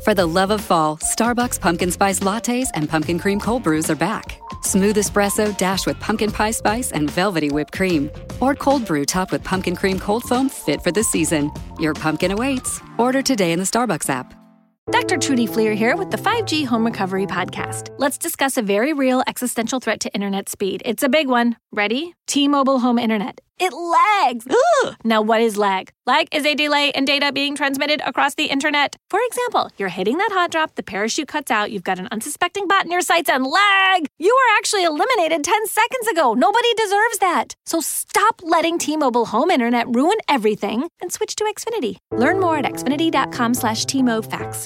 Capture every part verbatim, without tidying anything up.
For the love of fall, Starbucks Pumpkin Spice Lattes and Pumpkin Cream Cold Brews are back. Smooth espresso dashed with pumpkin pie spice and velvety whipped cream. Or cold brew topped with pumpkin cream cold foam fit for the season. Your pumpkin awaits. Order today in the Starbucks app. Doctor Trudy Fleer here with the five G Home Recovery Podcast. Let's discuss a very real existential threat to internet speed. It's a big one. Ready? T-Mobile Home Internet. It lags. Ugh. Now, what is lag? Lag is a delay in data being transmitted across the internet. For example, you're hitting that hot drop, the parachute cuts out, you've got an unsuspecting bot in your sights, and lag! You were actually eliminated ten seconds ago. Nobody deserves that. So stop letting T-Mobile Home Internet ruin everything and switch to Xfinity. Learn more at xfinity.com slash T-MoFax.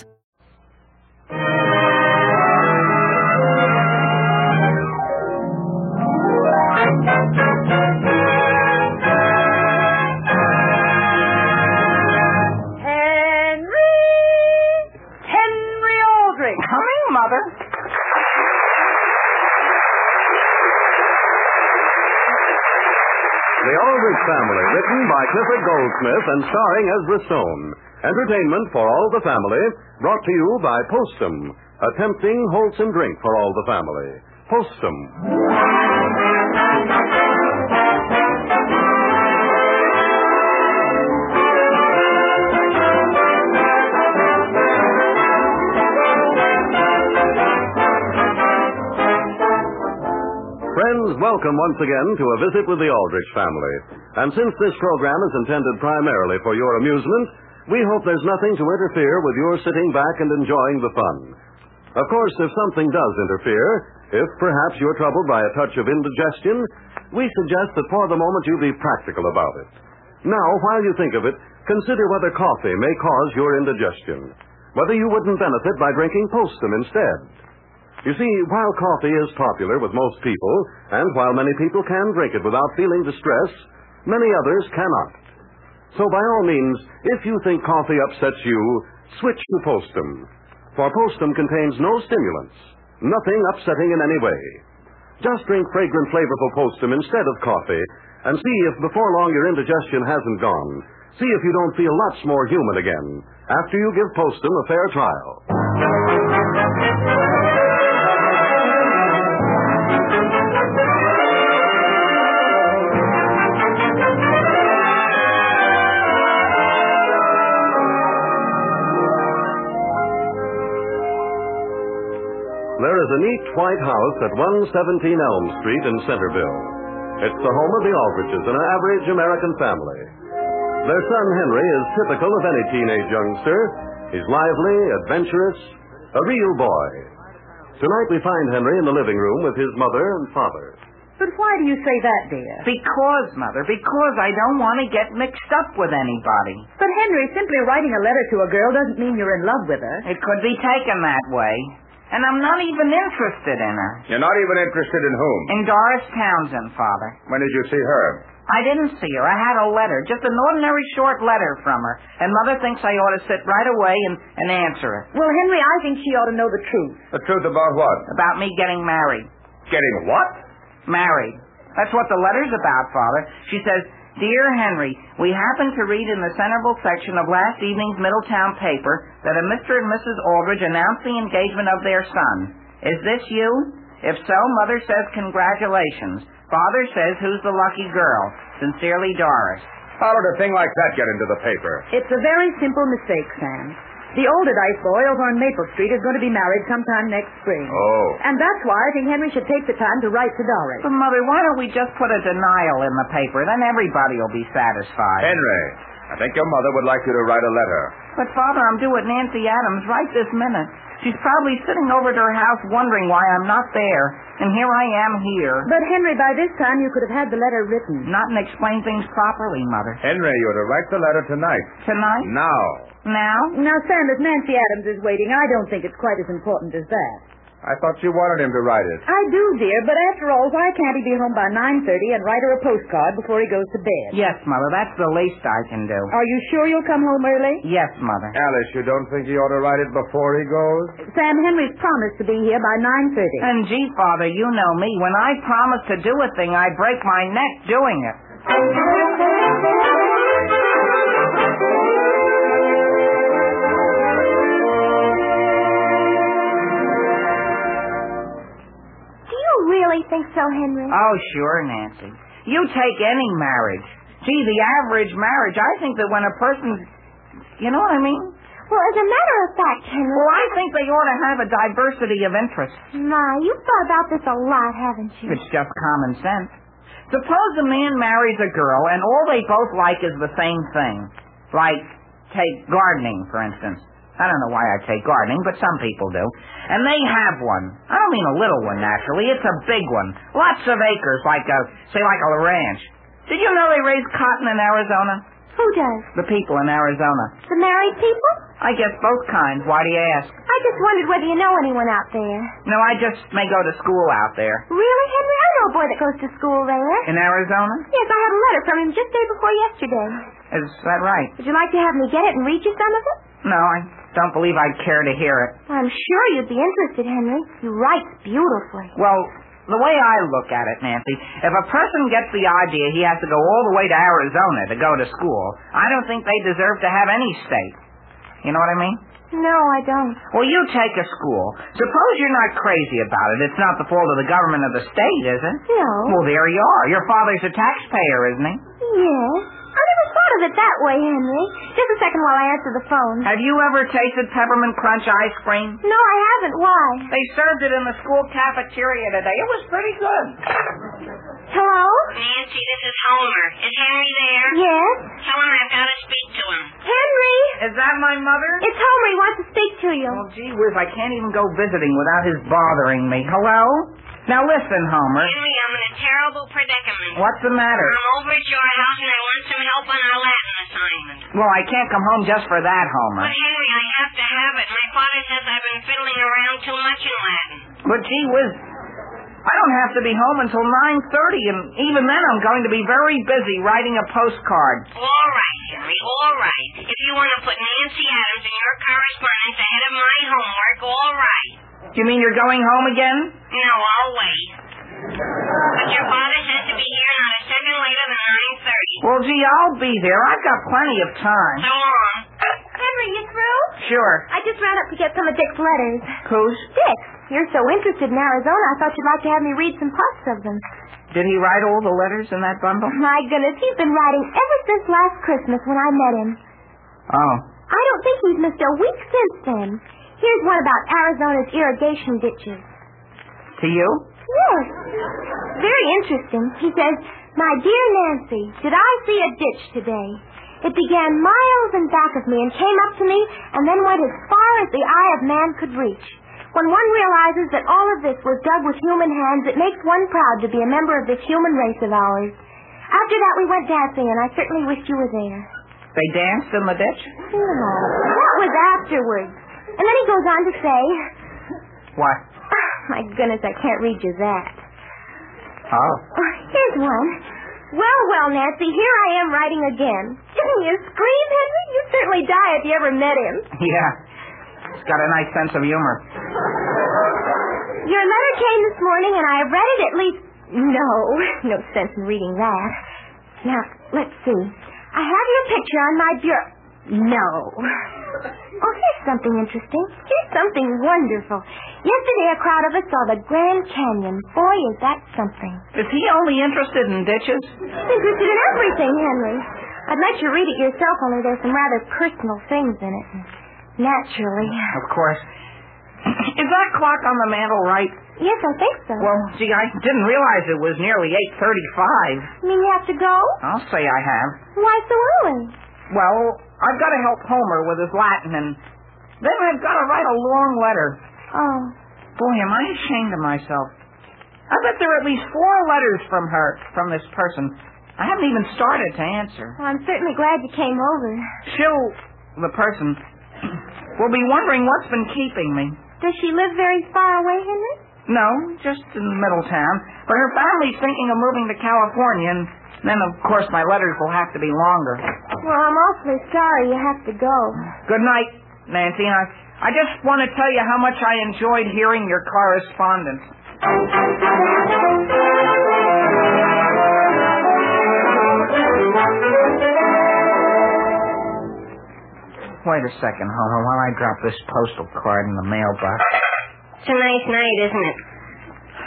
Coming, Mother. The Aldrich Family, written by Clifford Goldsmith and starring Ezra Stone. Entertainment for all the family, brought to you by Postum, a tempting, wholesome drink for all the family. Postum. Friends, welcome once again to a visit with the Aldrich family. And since this program is intended primarily for your amusement, we hope there's nothing to interfere with your sitting back and enjoying the fun. Of course, if something does interfere, if perhaps you're troubled by a touch of indigestion, we suggest that for the moment you be practical about it. Now, while you think of it, consider whether coffee may cause your indigestion, whether you wouldn't benefit by drinking Postum instead. You see, while coffee is popular with most people, and while many people can drink it without feeling distress, many others cannot. So by all means, if you think coffee upsets you, switch to Postum. For Postum contains no stimulants, nothing upsetting in any way. Just drink fragrant, flavorful Postum instead of coffee, and see if before long your indigestion hasn't gone. See if you don't feel lots more human again, after you give Postum a fair trial. There is a neat white house at one seventeen Elm Street in Centerville. It's the home of the Aldriches, an average American family. Their son Henry is typical of any teenage youngster. He's lively, adventurous, a real boy. Tonight we find Henry in the living room with his mother and father. But why do you say that, dear? Because, Mother, because I don't want to get mixed up with anybody. But, Henry, simply writing a letter to a girl doesn't mean you're in love with her. It could be taken that way. And I'm not even interested in her. You're not even interested in whom? In Doris Townsend, Father. When did you see her? I didn't see her. I had a letter, just an ordinary short letter from her. And Mother thinks I ought to sit right away and, and answer it. Well, Henry, I think she ought to know the truth. The truth about what? About me getting married. Getting what? Married. That's what the letter's about, Father. She says, Dear Henry, we happened to read in the Centerville section of last evening's Middletown paper that a Mister and Missus Aldrich announced the engagement of their son. Is this you? If so, Mother says congratulations. Father says who's the lucky girl. Sincerely, Doris. How did a thing like that get into the paper? It's a very simple mistake, Sam. The Alderdice boy over on Maple Street is going to be married sometime next spring. Oh. And that's why I think Henry should take the time to write to Doris. But, Mother, why don't we just put a denial in the paper? Then everybody will be satisfied. Henry, I think your mother would like you to write a letter. But, Father, I'm due at Nancy Adams right this minute. She's probably sitting over at her house wondering why I'm not there. And here I am here. But, Henry, by this time you could have had the letter written. Not and explain things properly, Mother. Henry, you ought to write the letter tonight. Tonight? Now. Now? Now, Sam, if Nancy Adams is waiting, I don't think it's quite as important as that. I thought you wanted him to write it. I do, dear, but after all, why can't he be home by nine thirty and write her a postcard before he goes to bed? Yes, Mother, that's the least I can do. Are you sure you'll come home early? Yes, Mother. Alice, you don't think he ought to write it before he goes? Sam, Henry's promised to be here by nine thirty. And gee, Father, you know me. When I promise to do a thing, I break my neck doing it. think so, Henry. Oh, sure, Nancy. You take any marriage. Gee, the average marriage, I think that when a person's... You know what I mean? Well, as a matter of fact, Henry... Well, I think they ought to have a diversity of interests. My, you've thought about this a lot, haven't you? It's just common sense. Suppose a man marries a girl and all they both like is the same thing. Like, take gardening, for instance. I don't know why I take gardening, but some people do. And they have one. I don't mean a little one, naturally. It's a big one. Lots of acres, like a, say, like a ranch. Did you know they raise cotton in Arizona? Who does? The people in Arizona. The married people? I guess both kinds. Why do you ask? I just wondered whether you know anyone out there. No, I just may go to school out there. Really, Henry? I know a boy that goes to school there. In Arizona? Yes, I had a letter from him just day before yesterday. Is that right? Would you like to have me get it and read you some of it? No, I don't believe I'd care to hear it. I'm sure you'd be interested, Henry. He writes beautifully. Well, the way I look at it, Nancy, if a person gets the idea he has to go all the way to Arizona to go to school, I don't think they deserve to have any state. You know what I mean? No, I don't. Well, you take a school. Suppose you're not crazy about it. It's not the fault of the government of the state, is it? No. Well, there you are. Your father's a taxpayer, isn't he? Yes. I never thought of it that way, Henry. Just a second while I answer the phone. Have you ever tasted peppermint crunch ice cream? No, I haven't. Why? They served it in the school cafeteria today. It was pretty good. Hello? Nancy, this is Homer. Is Henry there? Yes? Tell him I've got to speak to him. Henry! Is that my mother? It's Homer. He wants to speak to you. Oh, gee whiz, I can't even go visiting without his bothering me. Hello? Now listen, Homer. Henry, I'm in a terrible predicament. What's the matter? I'm over at your house and I want some help on our Latin assignment. Well, I can't come home just for that, Homer. But, Henry, I have to have it. My father says I've been fiddling around too much in Latin. But, gee whiz, I don't have to be home until nine thirty, and even then I'm going to be very busy writing a postcard. All right, Henry, all right. If you want to put Nancy Adams in your correspondence ahead of my homework, all right. You mean you're going home again? No, I'll wait. But your father says to be here not a second later than nine thirty. Well, gee, I'll be there. I've got plenty of time. So long. Henry, you through? Sure. I just ran up to get some of Dick's letters. Whose? Dick, you're so interested in Arizona, I thought you'd like to have me read some parts of them. Did he write all the letters in that bundle? My goodness, he's been writing ever since last Christmas when I met him. Oh. I don't think he's missed a week since then. Here's one about Arizona's irrigation ditches. To you? Yes. Very interesting. He says, "My dear Nancy, did I see a ditch today? It began miles in back of me and came up to me and then went as far as the eye of man could reach. When one realizes that all of this was dug with human hands, it makes one proud to be a member of this human race of ours. After that, we went dancing, and I certainly wished you were there." They danced in the ditch? No, that was afterwards. And then he goes on to say... What? Oh, my goodness, I can't read you that. Oh. Here's one. "Well, well, Nancy, here I am writing again. Didn't you scream, Henry? You'd certainly die if you ever met him." Yeah. He's got a nice sense of humor. "Your letter came this morning, and I have read it at least..." No, no sense in reading that. Now, let's see. "I have your picture on my bureau..." No. "Oh, here's something interesting. Here's something wonderful. Yesterday, a crowd of us saw the Grand Canyon. Boy, is that something." Is he only interested in ditches? He's interested in everything, Henry. I'd let you read it yourself, only there's some rather personal things in it. Naturally. Of course. Is that clock on the mantel right? Yes, I think so. Well, gee, I didn't realize it was nearly eight thirty-five. You mean you have to go? I'll say I have. Why so early? Well, I've got to help Homer with his Latin, and then I've got to write a long letter. Oh. Boy, am I ashamed of myself. I bet there are at least four letters from her, from this person. I haven't even started to answer. Well, I'm certainly glad you came over. She'll, the person, will be wondering what's been keeping me. Does she live very far away, Henry? No, just in Middletown. But her family's thinking of moving to California, and then, of course, my letters will have to be longer. Well, I'm awfully sorry you have to go. Good night, Nancy. I, I just want to tell you how much I enjoyed hearing your correspondence. Wait a second, Homer, while I drop this postal card in the mailbox. It's a nice night, isn't it?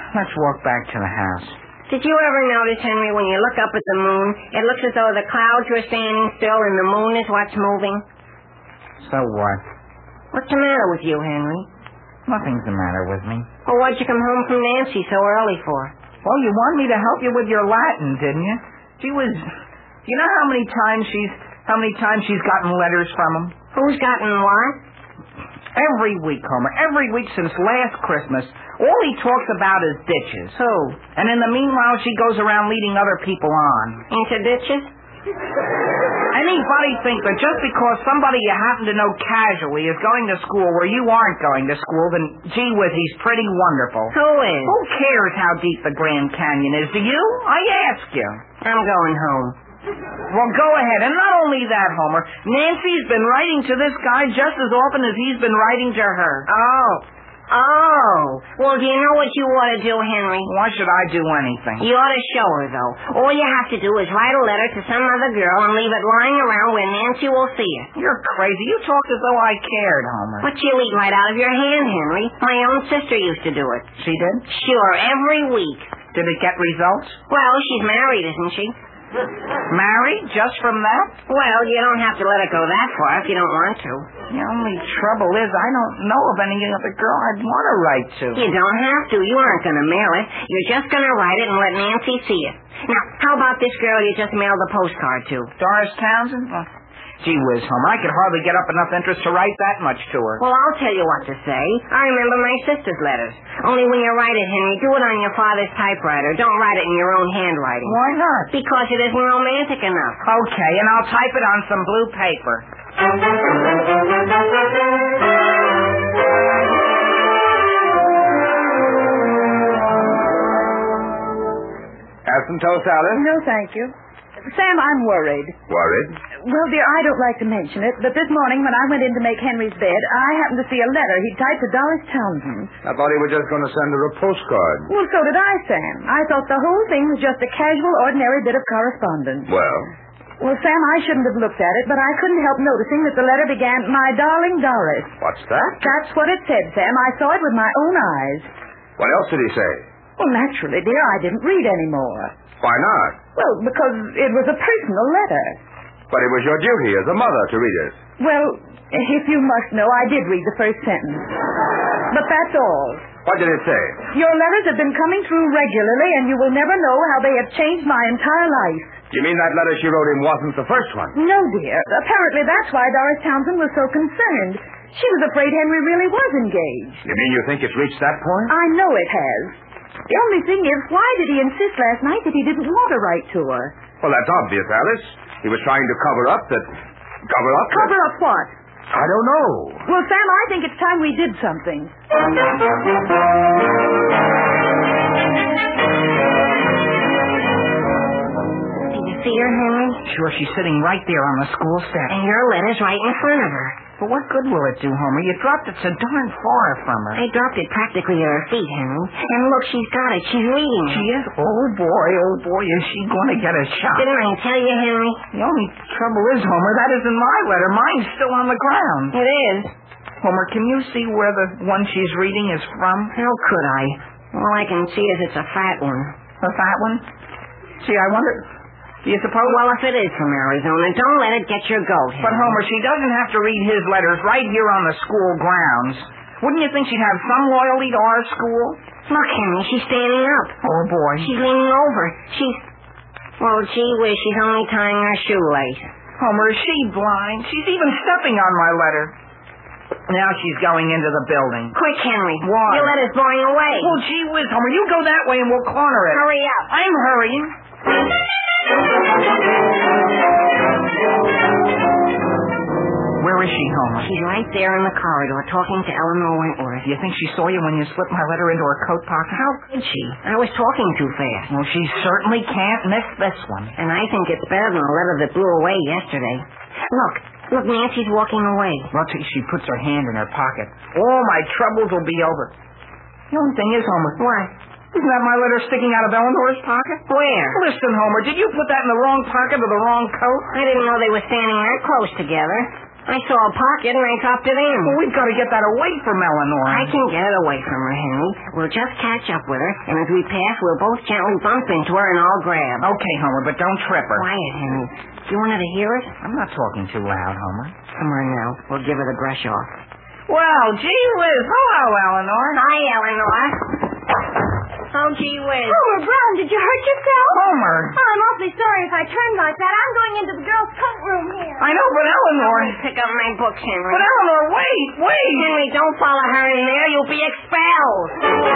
let's walk back to the house. Did you ever notice, Henry, when you look up at the moon, it looks as though the clouds were standing still and the moon is what's moving? So what? What's the matter with you, Henry? Nothing's the matter with me. Well, what'd you come home from Nancy so early for? Well, you want me to help you with your Latin, didn't you? She was... You know how many times she's... How many times she's gotten letters from him? Who's gotten what? Every week, Homer. Every week since last Christmas. All he talks about is ditches. Who? And in the meanwhile, she goes around leading other people on. Into ditches? Anybody think that just because somebody you happen to know casually is going to school where you aren't going to school, then gee whiz, he's pretty wonderful. Who is? Who cares how deep the Grand Canyon is? Do you? I ask you. I'm going home. Well, go ahead. And not only that, Homer, Nancy's been writing to this guy just as often as he's been writing to her. Oh. Oh. Well, do you know what you ought to do, Henry? Why should I do anything? You ought to show her, though. All you have to do is write a letter to some other girl and leave it lying around where Nancy will see it. You're crazy. You talk as though I cared, Homer. But she'll eat right out of your hand, Henry. My own sister used to do it. She did? Sure, every week. Did it get results? Well, she's married, isn't she? Married? Just from that? Well, you don't have to let it go that far if you don't want to. The only trouble is I don't know of any other girl I'd want to write to. You don't have to. You aren't going to mail it. You're just going to write it and let Nancy see it. Now, how about this girl you just mailed the postcard to? Doris Townsend? Oh, gee whiz, Homer, I could hardly get up enough interest to write that much to her. Well, I'll tell you what to say. I remember my sister's letters. Only when you write it, Henry, do it on your father's typewriter. Don't write it in your own handwriting. Why not? Because it isn't romantic enough. Okay, and I'll type it on some blue paper. Have some toast, Alice? No, thank you. Sam, I'm worried. Worried? Well, dear, I don't like to mention it, but this morning when I went in to make Henry's bed, I happened to see a letter he'd typed to Doris Townsend. I thought he was just going to send her a postcard. Well, so did I, Sam. I thought the whole thing was just a casual, ordinary bit of correspondence. Well? Well, Sam, I shouldn't have looked at it, but I couldn't help noticing that the letter began, "My darling Doris." What's that? That's what it said, Sam. I saw it with my own eyes. What else did he say? Well, naturally, dear, I didn't read anymore. Why not? Well, because it was a personal letter. But it was your duty as a mother to read it. Well, if you must know, I did read the first sentence. But that's all. What did it say? Your letters have been coming through regularly, and you will never know how they have changed my entire life. You mean that letter she wrote him wasn't the first one? No, dear. Apparently that's why Doris Townsend was so concerned. She was afraid Henry really was engaged. You mean you think it's reached that point? I know it has. The only thing is, why did he insist last night that he didn't want to write to her? Well, that's obvious, Alice. He was trying to cover up that... Cover up? Cover that... up what? I don't know. Well, Sam, I think it's time we did something. Did you see her, Henry? Sure, she's sitting right there on the school steps. And your letter's right in front of her. But what good will it do, Homer? You dropped it so darn far from her. I dropped it practically at her feet, Henry. And look, she's got it. She's reading it. She is? Oh, boy, oh, boy, is she going to get a shot. Didn't I tell you, Henry? The only trouble is, Homer, that isn't my letter. Mine's still on the ground. It is. Homer, can you see where the one she's reading is from? How could I? All I can see is it's a fat one. A fat one? Gee, I wonder... Do you suppose... Well, if it is from Arizona, don't let it get your goat, Henry. But, Homer, she doesn't have to read his letters right here on the school grounds. Wouldn't you think she'd have some loyalty to our school? Look, Henry, she's standing up. Oh, boy. She's leaning over. She's... Well, gee whiz, she's only tying her shoelace. Homer, is she blind? She's even stepping on my letter. Now she's going into the building. Quick, Henry. Why? Your letter's blowing away. Well, gee whiz, Homer, you go that way and we'll corner it. Hurry up. I'm hurrying. Where is she, Homer? She's right there in the corridor talking to Eleanor Wentworth. You think she saw you when you slipped my letter into her coat pocket? How could she? I was talking too fast. Well, she certainly can't miss this one. And I think it's better than the letter that blew away yesterday. Look, look, Nancy's walking away. Well, she puts her hand in her pocket. All my troubles will be over. The only thing is, Homer... What? Isn't that my letter sticking out of Eleanor's pocket? Where? Listen, Homer, did you put that in the wrong pocket of the wrong coat? I didn't know they were standing that close together. I saw a pocket and I dropped it in. Well, we've got to get that away from Eleanor. I can get it away from her, Henry. We'll just catch up with her, and as we pass, we'll both gently bump into her and all grab. Okay, Homer, but don't trip her. Quiet, Henry. Do you want her to hear it? I'm not talking too loud, Homer. Come on now. We'll give her the brush off. Well, gee whiz. Hello, Eleanor. Hi, Eleanor. Oh, gee whiz. Homer Brown, did you hurt yourself? Homer. Oh, I'm awfully sorry if I turned like that. I'm going into the girls' coat room here. I know, but Eleanor... Pick up my books, Henry. But Eleanor, wait, wait. Henry, don't follow her in there. You'll be expelled.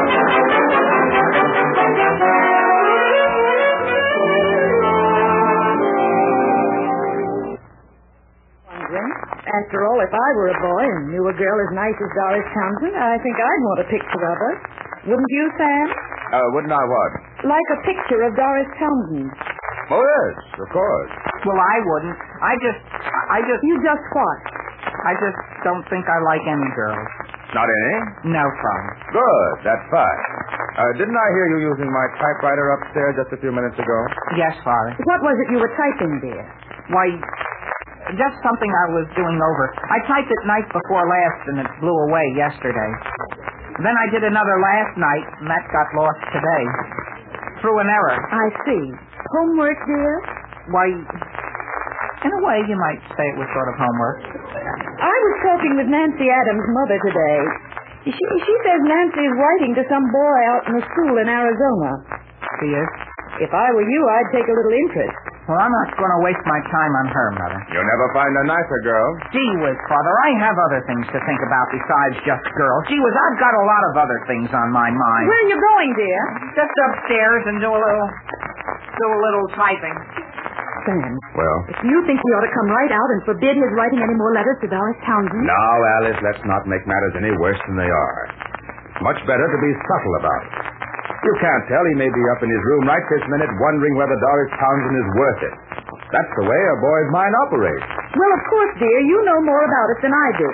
After all, if I were a boy and knew a girl as nice as Doris Townsend, I think I'd want a picture of her. Wouldn't you, Sam? Uh, wouldn't I what? Like a picture of Doris Townsend. Oh, yes, of course. Well, I wouldn't. I just... I just... You just what? I just don't think I like any girls. Not any? No, Father. Good, that's fine. Uh, didn't I hear you using my typewriter upstairs just a few minutes ago? Yes, Father. What was it you were typing, dear? Why... Just something I was doing over. I typed it night before last, and it blew away yesterday. Then I did another last night, and that got lost today. Through an error. I see. Homework, dear? Why, in a way, you might say it was sort of homework. I was talking with Nancy Adams' mother today. She, she says Nancy is writing to some boy out in a school in Arizona. She is? If I were you, I'd take a little interest. Well, I'm not going to waste my time on her, Mother. You'll never find a nicer girl. Gee whiz, Father, I have other things to think about besides just girls. Gee whiz, I've got a lot of other things on my mind. Where are you going, dear? Just upstairs and do a little, do a little typing. Sam. Well? If you think we ought to come right out and forbid his writing any more letters to Doris Townsend. Now, Alice, let's not make matters any worse than they are. Much better to be subtle about it. You can't tell. He may be up in his room right this minute wondering whether Doris Townsend is worth it. That's the way a boy's mind operates. Well, of course, dear. You know more about it than I do.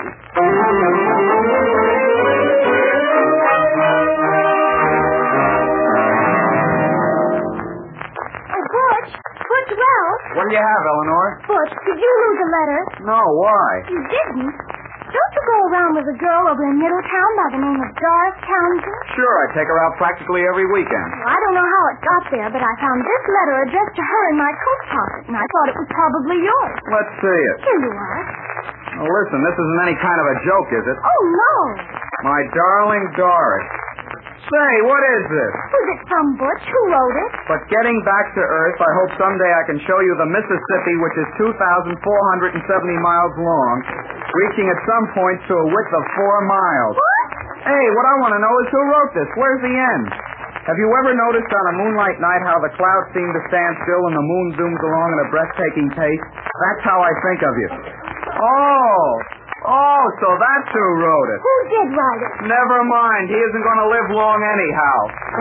Oh, Butch. Butch Wells. What do you have, Eleanor? Butch, did you lose a letter? No, why? You didn't. Don't you go around with a girl over in Middletown by the name of Doris Townsend? Sure, I take her out practically every weekend. Well, I don't know how it got there, but I found this letter addressed to her in my coat pocket, and I thought it was probably yours. Let's see it. Here you are. Well, listen, this isn't any kind of a joke, is it? Oh, no. My darling Doris. Say, what is this? Who's it from, Butch? Who wrote it? But getting back to Earth, I hope someday I can show you the Mississippi, which is two thousand four hundred seventy miles long, reaching at some points to a width of four miles. What? Hey, what I want to know is who wrote this. Where's the end? Have you ever noticed on a moonlight night how the clouds seem to stand still and the moon zooms along at a breathtaking pace? That's how I think of you. Oh, oh, so that's who wrote it. Who did write it? Never mind. He isn't going to live long anyhow.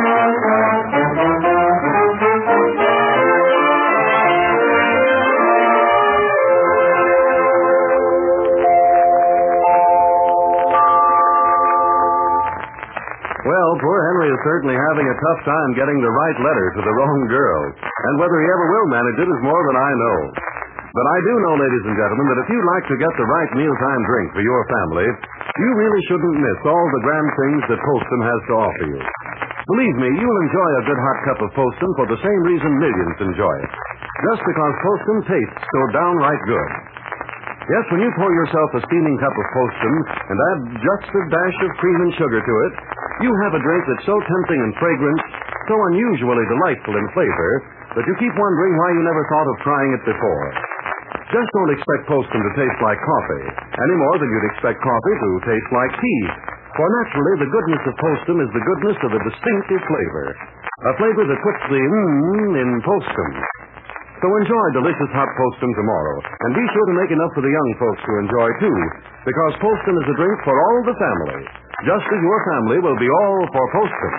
Well, poor Henry is certainly having a tough time getting the right letter to the wrong girl. And whether he ever will manage it is more than I know. But I do know, ladies and gentlemen, that if you'd like to get the right mealtime drink for your family, you really shouldn't miss all the grand things that Poston has to offer you. Believe me, you'll enjoy a good hot cup of Poston for the same reason millions enjoy it. Just because Poston tastes so downright good. Yes, when you pour yourself a steaming cup of Poston and add just a dash of cream and sugar to it, you have a drink that's so tempting and fragrant, so unusually delightful in flavor, that you keep wondering why you never thought of trying it before. Just don't expect Poston to taste like coffee, any more than you'd expect coffee to taste like tea. For naturally, the goodness of Poston is the goodness of a distinctive flavor. A flavor that puts the mmm in Poston. So enjoy delicious hot Poston tomorrow, and be sure to make enough for the young folks to enjoy, too, because Poston is a drink for all the family, just as your family will be all for Poston.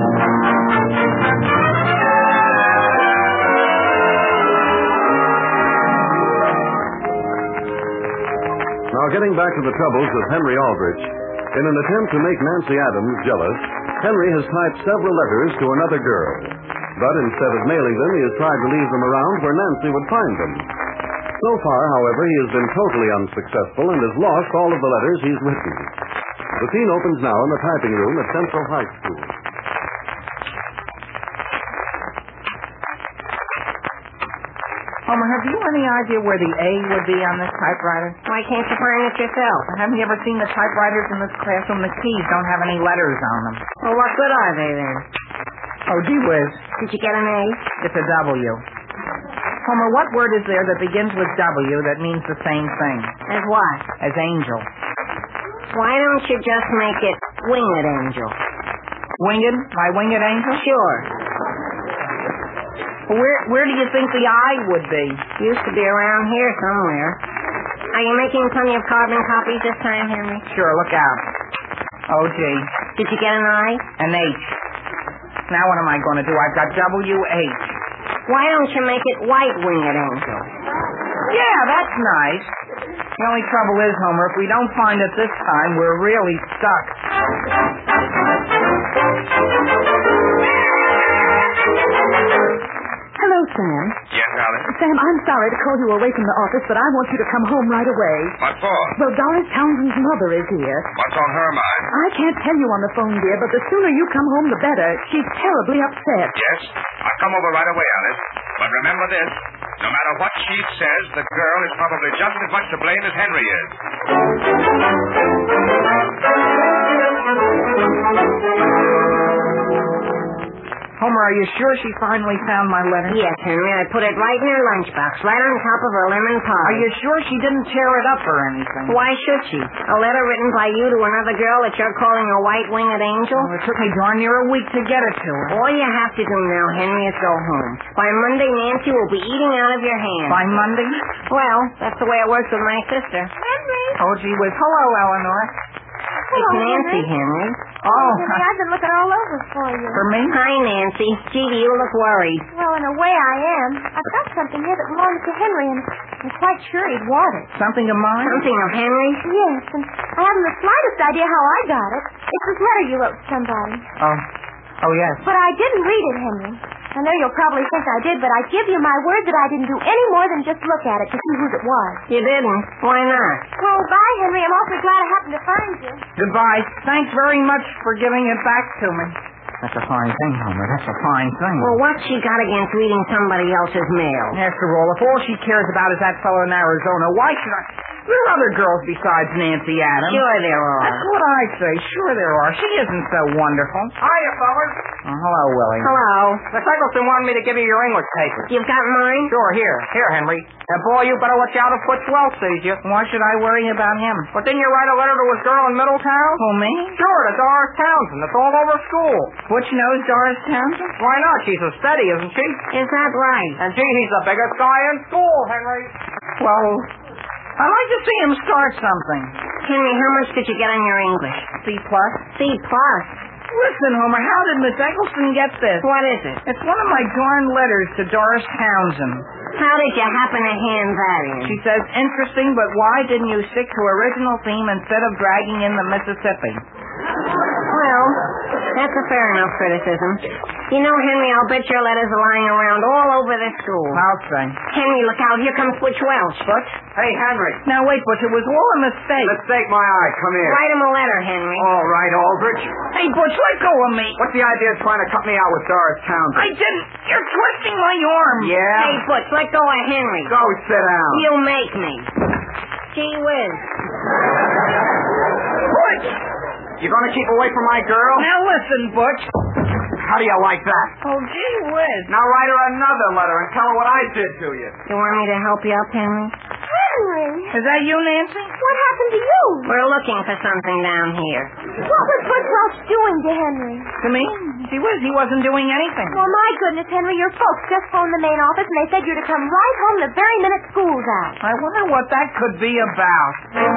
Now, getting back to the troubles of Henry Aldrich, in an attempt to make Nancy Adams jealous, Henry has typed several letters to another girl. But instead of mailing them, he has tried to leave them around where Nancy would find them. So far, however, he has been totally unsuccessful and has lost all of the letters he's written. The scene opens now in the typing room at Central High School. Homer, have you any idea where the A would be on this typewriter? Why can't you find it yourself? Haven't you ever seen the typewriters in this classroom? The keys don't have any letters on them. Well, what good are they then? Oh, gee whiz. Did you get an A? It's a W. Homer, what word is there that begins with W that means the same thing? As what? As angel. Why don't you just make it Winged Angel? Winged? My winged angel? Sure. Where where do you think the I would be? Used to be around here somewhere. Are you making plenty of carbon copies this time, Henry? Sure, look out. Oh, gee. Did you get an I? An H. Now what am I going to do? I've got W H. Why don't you make it White Winged Angel? Yeah, that's nice. The only trouble is, Homer, if we don't find it this time, we're really stuck. Hello, Sam. Yes, Alice? Sam, I'm sorry to call you away from the office, but I want you to come home right away. What for? Well, Doris Townsend's mother is here. What's on her mind? I can't tell you on the phone, dear, but the sooner you come home, the better. She's terribly upset. Yes, I'll come over right away, Alice. But remember this. No matter what she says, the girl is probably just as much to blame as Henry is. Homer, are you sure she finally found my letter? Yes, Henry. I put it right in her lunchbox, right on top of her lemon pie. Are you sure she didn't tear it up or anything? Why should she? A letter written by you to another girl that you're calling a White Winged Angel? Well, it took me darn near a week to get it to her. All you have to do now, Henry, is go home. By Monday, Nancy will be eating out of your hand. By Monday? Well, that's the way it works with my sister. Henry. Oh, gee whiz. Hello, Eleanor. It's Nancy, Henry. Oh. Henry, I've been looking all over for you. For me? Hi, Nancy. Gee, you look worried. Well, in a way I am. I've got something here that belongs to Henry, and I'm quite sure he'd want it. Something of mine? Something of Henry's? Yes, and I haven't the slightest idea how I got it. It's this letter you wrote to somebody. Oh. Oh, yes. But I didn't read it, Henry. I know you'll probably think I did, but I give you my word that I didn't do any more than just look at it to see whose it was. You didn't? Why not? Well, bye, Henry. I'm awfully glad I happened to find you. Goodbye. Thanks very much for giving it back to me. That's a fine thing, Homer. That's a fine thing. Well, what's she got against reading somebody else's mail? After all, if all she cares about is that fellow in Arizona, why should I... There are other girls besides Nancy Adams. Sure there are. That's what I say. Sure there are. She isn't so wonderful. Hiya, fellas. Oh, hello, Willie. Hello. Miss Eggleston wanted me to give you your English paper. You've got mine? Sure, here. Here, Henry. Now, boy, you better watch out if Butch Wells sees you. Why should I worry about him? But didn't you write a letter to his girl in Middletown? Who, me? Sure, to Doris Townsend. It's all over school. Butch knows Doris Townsend? Why not? She's a steady, isn't she? Is that right? And gee, he's the biggest guy in school, Henry. Well, I'd like to see him start something. Henry, how much did you get on your English? C plus? C plus. Listen, Homer, how did Miss Eggleston get this? What is it? It's one of my darn letters to Doris Townsend. How did you happen to hand that in? She says, interesting, but why didn't you stick to original theme instead of dragging in the Mississippi? Well, that's a fair enough criticism. You know, Henry, I'll bet your letters are lying around all over the school. I'll say. Henry, look out. Here comes Butch Welch. Butch? Hey, Henry. Now, wait, Butch, it was all a mistake. Mistake my eye. Come here. Write him a letter, Henry. All right, Aldrich. Hey, Butch, let go of me. What's the idea of trying to cut me out with Doris Townsend? I didn't. You're twisting my arm. Yeah? Hey, Butch, let go of Henry. Go sit down. You make me. Gee whiz. Butch! You gonna keep away from my girl? Now listen, Butch. How do you like that? Oh, gee whiz. Now write her another letter and tell her what I did to you. You want me to help you up, Henry? Henry! Is that you, Nancy? What happened to you? We're looking for something down here. What was Butch Welch doing to Henry? To me? Gee whiz, he wasn't doing anything. Well, my goodness, Henry, your folks just phoned the main office and they said you're to come right home the very minute school's out. I wonder what that could be about.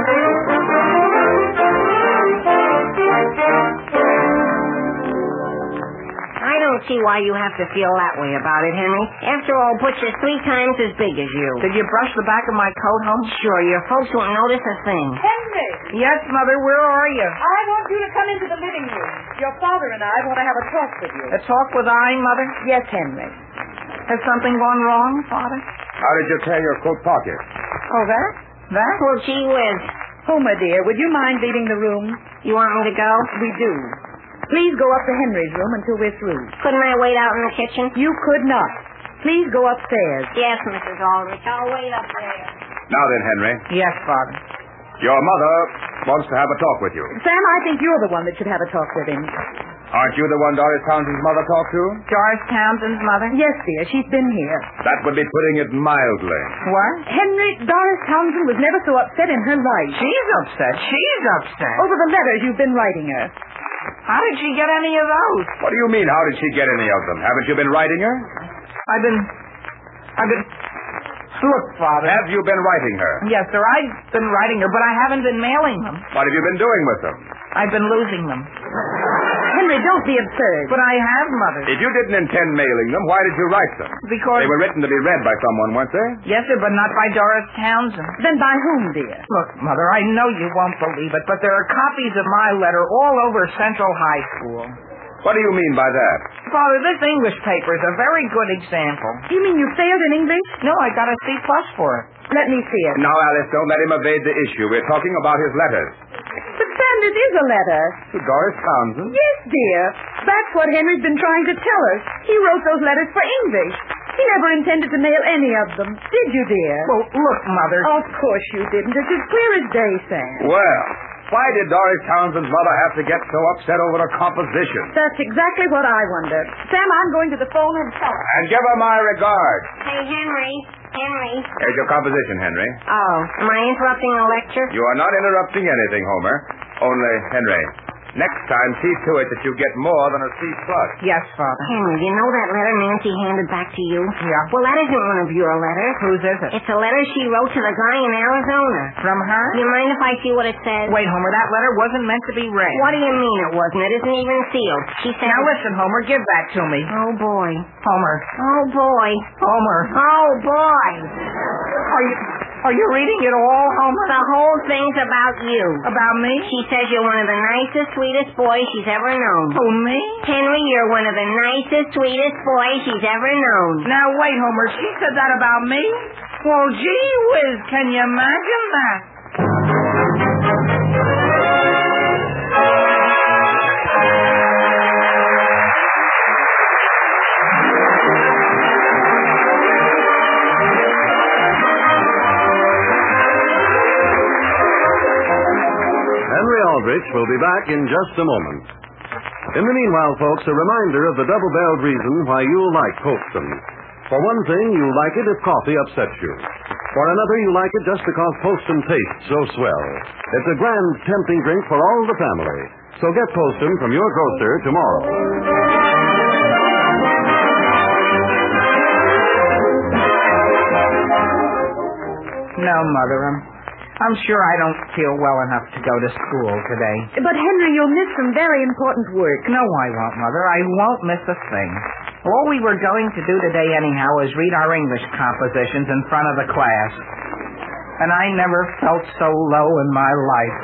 I don't see why you have to feel that way about it, Henry. After all, Butch is three times as big as you. Did you brush the back of my coat, home? Sure, your folks won't notice a thing. Henry! Yes, Mother, where are you? I want you to come into the living room. Your father and I want to have a talk with you. A talk with I, Mother? Yes, Henry. Has something gone wrong, Father? How did you tear your coat pocket? Oh, that? That? Well, gee whiz. Homer, dear, would you mind leaving the room? You want me to go? We do. Please go up to Henry's room until we're through. Couldn't I wait out in the kitchen? You could not. Please go upstairs. Yes, Missus Aldrich. I'll wait up there. Now then, Henry. Yes, Father. Your mother wants to have a talk with you. Sam, I think you're the one that should have a talk with him. Aren't you the one Doris Townsend's mother talked to? Doris Townsend's mother? Yes, dear. She's been here. That would be putting it mildly. What? Henry, Doris Townsend was never so upset in her life. She's upset. She's upset. Over the letters you've been writing her. How did she get any of those? What do you mean, how did she get any of them? Haven't you been writing her? I've been... I've been... Look, Father. Have you been writing her? Yes, sir. I've been writing her, but I haven't been mailing them. What have you been doing with them? I've been losing them. Henry, don't be absurd. But I have, Mother. If you didn't intend mailing them, why did you write them? Because... They were written to be read by someone, weren't they? Yes, sir, but not by Doris Townsend. Then by whom, dear? Look, Mother, I know you won't believe it, but there are copies of my letter all over Central High School. What do you mean by that? Father, this English paper is a very good example. You mean you failed in English? No, I got a C plus for it. Let me see it. Now, Alice, don't let him evade the issue. We're talking about his letters. But, Sam, this is a letter. To Doris Townsend? Yes, dear. That's what Henry's been trying to tell us. He wrote those letters for English. He never intended to mail any of them. Did you, dear? Well, look, Mother. Of course you didn't. It's as clear as day, Sam. Well, why did Doris Townsend's mother have to get so upset over a composition? That's exactly what I wonder. Sam, I'm going to the phone and tell her. And give her my regards. Hey, Henry. Henry. Here's your composition, Henry. Oh, am I interrupting a lecture? You are not interrupting anything, Homer. Only, Henry, next time see to it that you get more than a C plus. Yes, Father. Henry, you know that letter Nancy handed back to you? Yeah. Well, that isn't one of your letters. Whose is it? It's a letter she wrote to the guy in Arizona. From her? Do you mind if I see what it says? Wait, Homer, that letter wasn't meant to be read. What do you mean it wasn't? It isn't even sealed. She said... Now listen, Homer, give that to me. Oh, boy. Homer. Oh, boy. Homer. Oh, boy. Are you... Are you reading it all, Homer? The whole thing's about you. About me? She says you're one of the nicest, sweetest boys she's ever known. Who, me? Henry, you're one of the nicest, sweetest boys she's ever known. Now, wait, Homer. She said that about me? Well, gee whiz, can you imagine that? Aldrich will be back in just a moment. In the meanwhile, folks, a reminder of the double-barreled reason why you'll like Poston. For one thing, you like it if coffee upsets you. For another, you like it just because Poston tastes so swell. It's a grand, tempting drink for all the family. So get Poston from your grocer tomorrow. No, Mother, I'm... I'm sure I don't feel well enough to go to school today. But, Henry, you'll miss some very important work. No, I won't, Mother. I won't miss a thing. All we were going to do today, anyhow, is read our English compositions in front of the class. And I never felt so low in my life.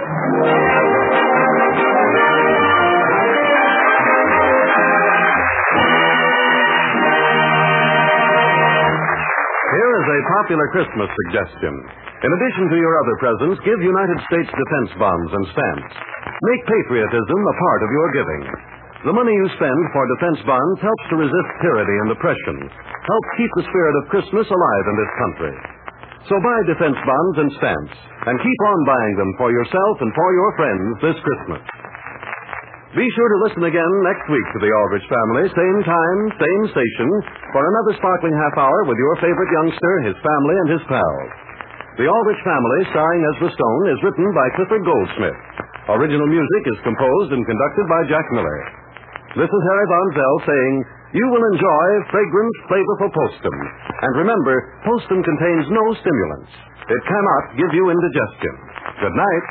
Here is a popular Christmas suggestion. In addition to your other presents, give United States defense bonds and stamps. Make patriotism a part of your giving. The money you spend for defense bonds helps to resist tyranny and oppression, helps keep the spirit of Christmas alive in this country. So buy defense bonds and stamps, and keep on buying them for yourself and for your friends this Christmas. Be sure to listen again next week to the Aldrich Family, same time, same station, for another sparkling half hour with your favorite youngster, his family, and his pals. The Aldrich Family, starring Ezra Stone, is written by Clifford Goldsmith. Original music is composed and conducted by Jack Miller. This is Harry Von Zell saying, you will enjoy fragrant, flavorful Poston. And remember, Poston contains no stimulants. It cannot give you indigestion. Good night.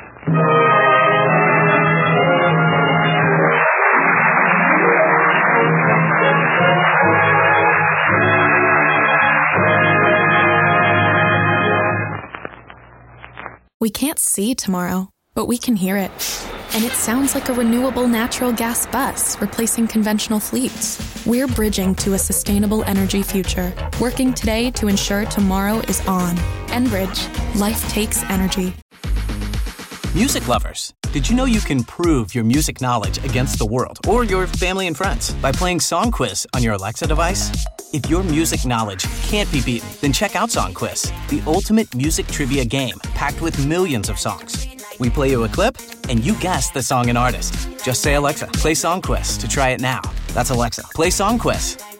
We can't see tomorrow, but we can hear it. And it sounds like a renewable natural gas bus replacing conventional fleets. We're bridging to a sustainable energy future, working today to ensure tomorrow is on. Enbridge. Life takes energy. Music lovers, did you know you can prove your music knowledge against the world or your family and friends by playing Song Quiz on your Alexa device? If your music knowledge can't be beaten, then check out Song Quiz, the ultimate music trivia game packed with millions of songs. We play you a clip, and you guess the song and artist. Just say, Alexa, play Song Quiz to try it now. That's Alexa, play Song Quiz.